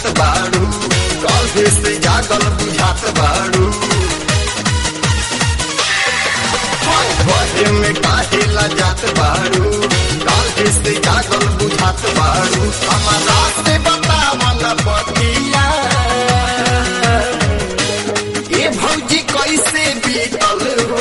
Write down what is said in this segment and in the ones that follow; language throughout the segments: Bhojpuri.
बुझात बाड़ू कल से जागल बुझात बाड़ू बहे में काहे लजात बाड़ू कल से जागल बुझात बाड़ू हमारा से बतावन बतिया ये भौजी कैसे बीतल हो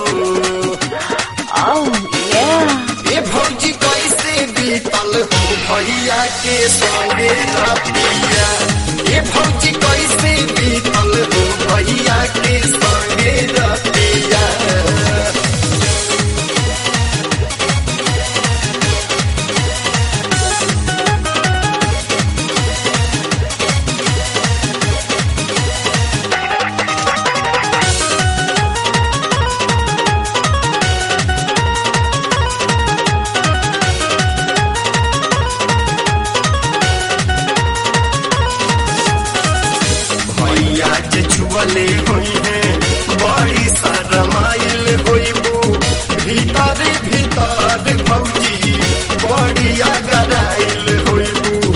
ये भौजी कैसे बीतल हो भैया के संगे रतिया ये भौजी कैसे बीतल हो भैया के संगे रतिया छुअले हुई है बड़ी शरमाइल होइबू भीतर भीतर भौजी बड़ी अगराइल होइबू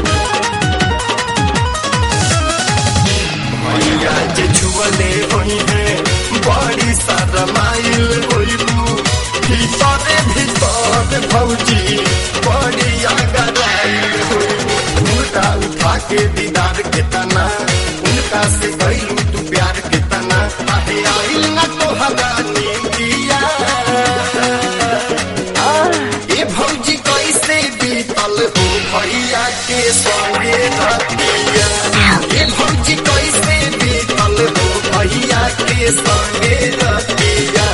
भैया जे छुअले हुई है बड़ी शरमाइल होइबू भीतर भीतर भौजी बड़ी अगराइल होइबू उनका उठा के दीदार के तना उनका से गईलू तू प्यार के तना आहे आइल न तो हगानी दिया ये भौजी कैसे बीतल हो भैया के संगे रतिया ये भौजी कैसे बीतल हो भैया के संगे रतिया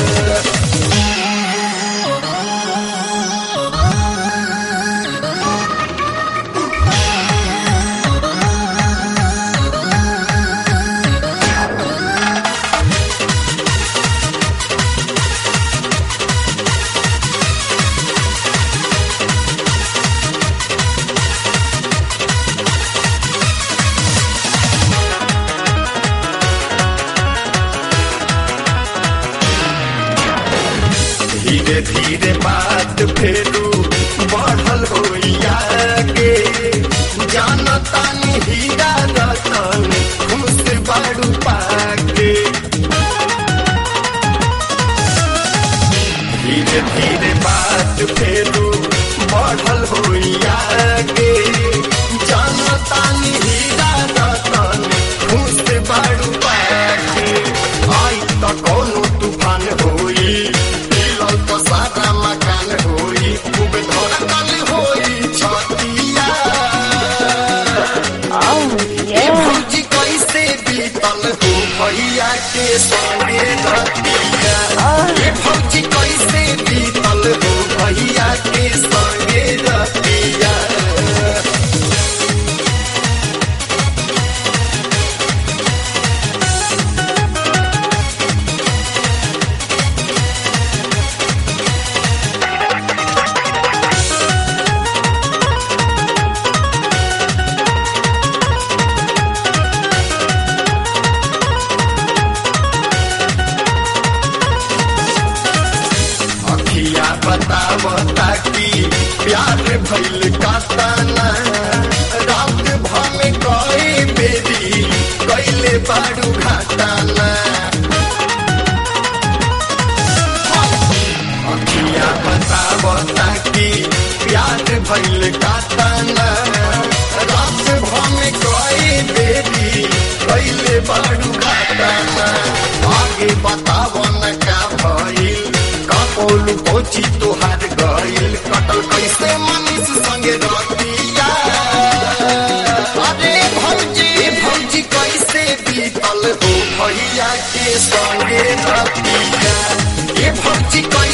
धीरे धीरे बात फेरू बढ़ल होइया के जानता नहीं हीरा रतन खुश बाड़ू पाके धीरे धीरे बात फेरू बढ़ल होइया के जानता नहीं हीरा रतन खुश बाड़ू पाके आई तो कोनो तूफान होई तो सारा मकान होई खूब धड़कन होई छतिया ये भौजी कैसे बीतल हो भैया के संगे रतिया ये भौजी कैसे बीतल हो भैया के संगे रतिया बतावता कि प्यार भइल काताना रात भमे कई बेरी कैले बाड़ू घाटाना अखिया बतावता कि प्यार भइल काताना रात भमे कई बेरी कैले बाड़ू घाटाना आगे बताव न का भइल बोलू कोची तोहार गईल कटल कैसे मनीष संगे रतिया अरे भौजी कैसे बीतल हो भैया के संगे रतिया ये भौजी